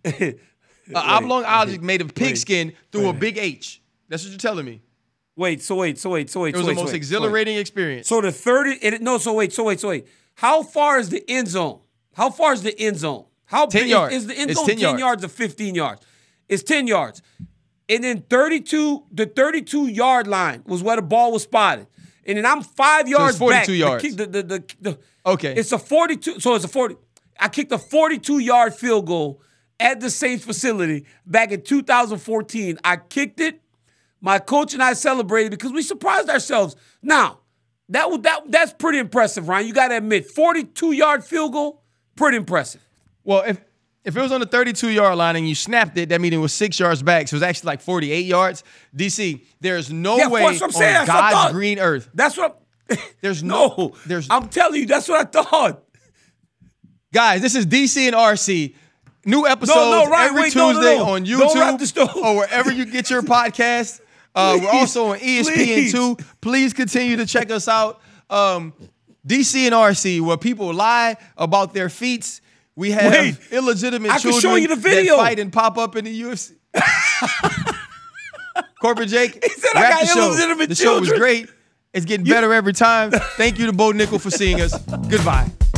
pigskin through a big H. That's what you're telling me. Wait. It was the most exhilarating experience. So the 30. Wait. How far is the end zone? How big 10 yards. Is the end zone 10 yards or 15 yards? It's 10 yards. And then the 32-yard line was where the ball was spotted. And then I'm 5 yards so it's 42 back. yards. Okay. It's a 42. So it's a 40. I kicked a 42-yard field goal at the Saints facility back in 2014. I kicked it. My coach and I celebrated because we surprised ourselves. Now, that's pretty impressive, Ryan. You got to admit, 42-yard field goal, pretty impressive. Well, If it was on the 32-yard line and you snapped it, that means it was 6 yards back. So it was actually like 48 yards. DC, there's no way on God's green earth. That's what. There's I'm telling you, that's what I thought. Guys, this is DC and RC. New episodes every Tuesday on YouTube or wherever you get your podcast. We're also on ESPN2. Please continue to check us out. DC and RC, where people lie about their feats. We have illegitimate children show you the video. that fight and pop up in the UFC. Corporate Jake, he said I got illegitimate children. The show was great. It's getting better every time. Thank you to Bo Nickel for seeing us. Goodbye.